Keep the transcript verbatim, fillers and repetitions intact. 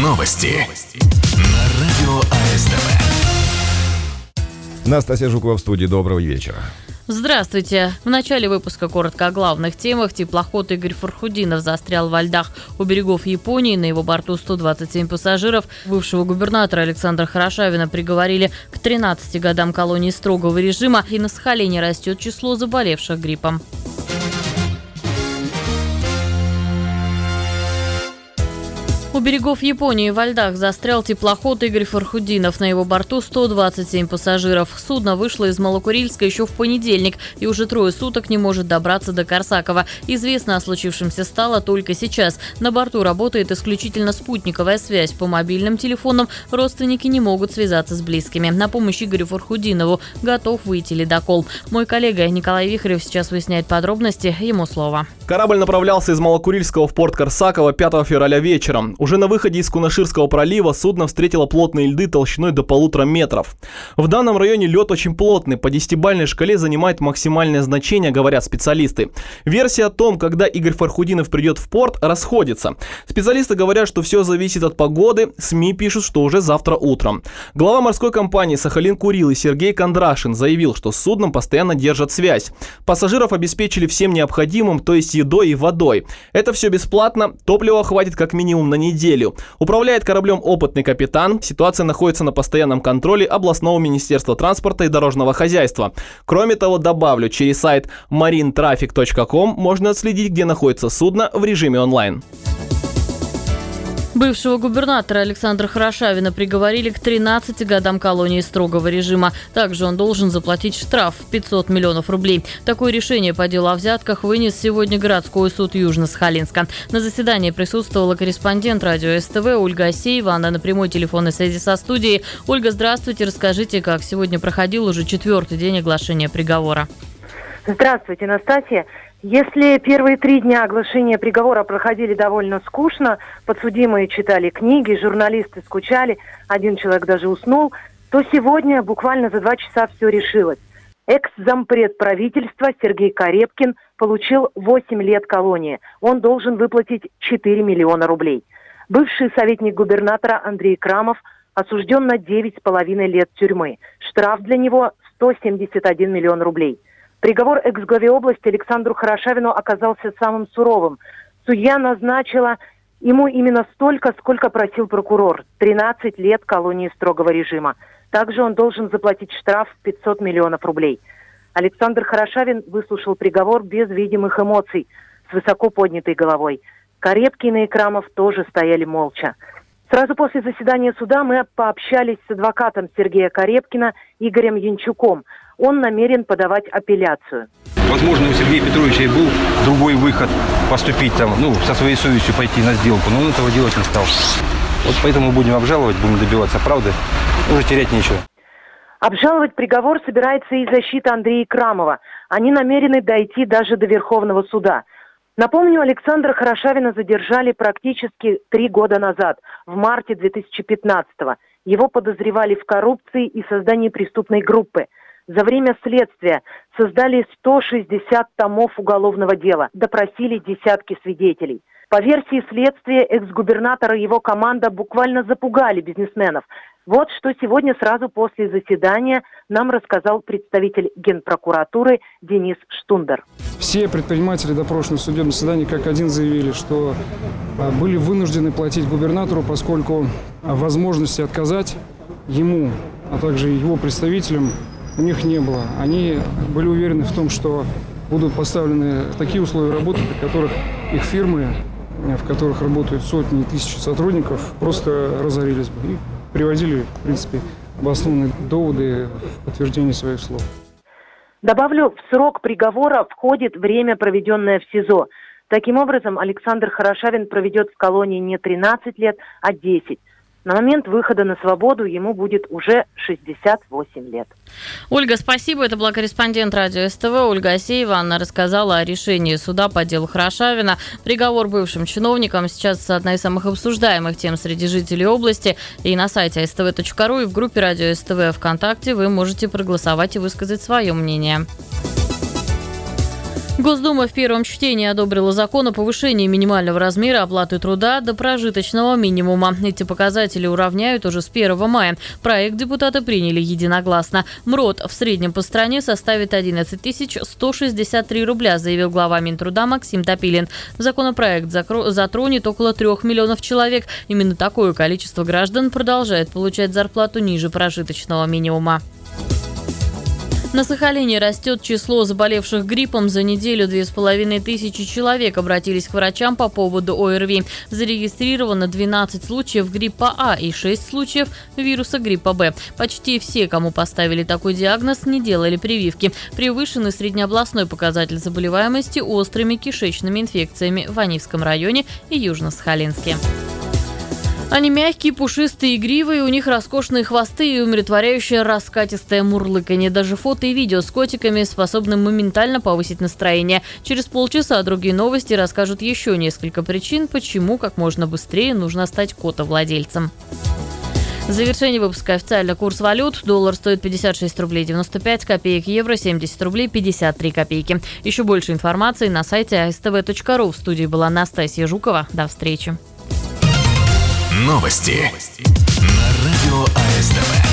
Новости на радио АСТВ. Настасья Жукова в студии. Доброго вечера. Здравствуйте. В начале выпуска коротко о главных темах. Теплоход Игорь Фархудинов застрял во льдах у берегов Японии. На его борту сто двадцать семь пассажиров. Бывшего губернатора Александра Хорошавина приговорили к тринадцати годам колонии строгого режима. И на Сахалине растет число заболевших гриппом. У берегов Японии во льдах застрял теплоход Игорь Фархудинов. На его борту сто двадцать семь пассажиров. Судно вышло из Малокурильска еще в понедельник и уже трое суток не может добраться до Корсакова. Известно о случившемся стало только сейчас. На борту работает исключительно спутниковая связь. По мобильным телефонам родственники не могут связаться с близкими. На помощь Игорю Фархудинову готов выйти ледокол. Мой коллега Николай Вихрев сейчас выясняет подробности. Ему слово. Корабль направлялся из Малокурильского в порт Корсакова пятого февраля вечером. Уже на выходе из Кунаширского пролива судно встретило плотные льды толщиной до полутора метров. В данном районе лед очень плотный, по десятибалльной шкале занимает максимальное значение, говорят специалисты. Версия о том, когда Игорь Фархудинов придет в порт, расходится. Специалисты говорят, что все зависит от погоды, СМИ пишут, что уже завтра утром. Глава морской компании «Сахалин-Курилы» Сергей Кондрашин заявил, что с судном постоянно держат связь. Пассажиров обеспечили всем необходимым, то есть едой и водой. Это все бесплатно, топлива хватит как минимум на неделю. Управляет кораблем опытный капитан. Ситуация находится на постоянном контроле областного министерства транспорта и дорожного хозяйства. Кроме того, добавлю, через сайт марин трафик точка ком можно отследить, где находится судно в режиме онлайн. Бывшего губернатора Александра Хорошавина приговорили к тринадцати годам колонии строгого режима. Также он должен заплатить штраф в пятьсот миллионов рублей. Такое решение по делу о взятках вынес сегодня городской суд Южно-Сахалинска. На заседании присутствовала корреспондент радио СТВ Ольга Асеева. Она на прямой телефонной связи со студией. Ольга, здравствуйте. Расскажите, как сегодня проходил уже четвертый день оглашения приговора. Здравствуйте, Настасья. Если первые три дня оглашения приговора проходили довольно скучно, подсудимые читали книги, журналисты скучали, один человек даже уснул, то сегодня буквально за два часа все решилось. Экс-зампред правительства Сергей Карепкин получил восемь лет колонии. Он должен выплатить четыре миллиона рублей. Бывший советник губернатора Андрей Крамов осужден на девять с половиной лет тюрьмы. Штраф для него сто семьдесят один миллион рублей. Приговор экс-главе области Александру Хорошавину оказался самым суровым. Судья назначила ему именно столько, сколько просил прокурор – тринадцать лет колонии строгого режима. Также он должен заплатить штраф в пятьсот миллионов рублей. Александр Хорошавин выслушал приговор без видимых эмоций, с высоко поднятой головой. Карепкин и Крамов тоже стояли молча. Сразу после заседания суда мы пообщались с адвокатом Сергея Карепкина Игорем Янчуком. Он намерен подавать апелляцию. Возможно, у Сергея Петровича и был другой выход поступить там, ну, со своей совестью пойти на сделку, но он этого делать не стал. Вот поэтому будем обжаловать, будем добиваться правды. Уже терять нечего. Обжаловать приговор собирается и защита Андрея Крамова. Они намерены дойти даже до Верховного суда. Напомню, Александра Хорошавина задержали практически три года назад, в марте две тысячи пятнадцатого. Его подозревали в коррупции и создании преступной группы. За время следствия создали сто шестьдесят томов уголовного дела, допросили десятки свидетелей. По версии следствия, экс-губернатор и его команда буквально запугали бизнесменов. Вот что сегодня сразу после заседания нам рассказал представитель Генпрокуратуры Денис Штундер. Все предприниматели, допрошенные в судебном заседании, как один заявили, что были вынуждены платить губернатору, поскольку возможности отказать ему, а также его представителям у них не было. Они были уверены в том, что будут поставлены такие условия работы, при которых их фирмы, в которых работают сотни и тысячи сотрудников, просто разорились бы. И приводили, в принципе, обоснованные доводы в подтверждение своих слов. Добавлю, в срок приговора входит время, проведенное в СИЗО. Таким образом, Александр Хорошавин проведет в колонии не тринадцать лет, а десять. На момент выхода на свободу ему будет уже шестьдесят восемь лет. Ольга, спасибо. Это была корреспондент радио СТВ Ольга Асеева. Она рассказала о решении суда по делу Хорошавина. Приговор бывшим чиновникам сейчас одна из самых обсуждаемых тем среди жителей области. И на сайте эс тэ вэ точка ру и в группе радио СТВ ВКонтакте вы можете проголосовать и высказать свое мнение. Госдума в первом чтении одобрила закон о повышении минимального размера оплаты труда до прожиточного минимума. Эти показатели уравняют уже с первого мая. Проект депутаты приняли единогласно. МРОТ в среднем по стране составит одиннадцать тысяч сто шестьдесят три рубля, заявил глава Минтруда Максим Топилин. Законопроект затронет около трех миллионов человек. Именно такое количество граждан продолжает получать зарплату ниже прожиточного минимума. На Сахалине растет число заболевших гриппом. За неделю две с половиной тысячи человек обратились к врачам по поводу ОРВИ. Зарегистрировано двенадцать случаев гриппа А и шесть случаев вируса гриппа Б. Почти все, кому поставили такой диагноз, не делали прививки. Превышенный среднеобластной показатель заболеваемости острыми кишечными инфекциями в Анивском районе и Южно-Сахалинске. Они мягкие, пушистые, игривые, у них роскошные хвосты и умиротворяющее раскатистое мурлыканье. Даже фото и видео с котиками способны моментально повысить настроение. Через полчаса другие новости расскажут еще несколько причин, почему как можно быстрее нужно стать котовладельцем. В завершении выпуска официальный курс валют. Доллар стоит пятьдесят шесть рублей девяносто пять копеек, евро семьдесят рублей пятьдесят три копейки. Еще больше информации на сайте а эс тэ вэ точка ру. В студии была Настасья Жукова. До встречи. Новости на радио а эс тэ вэ.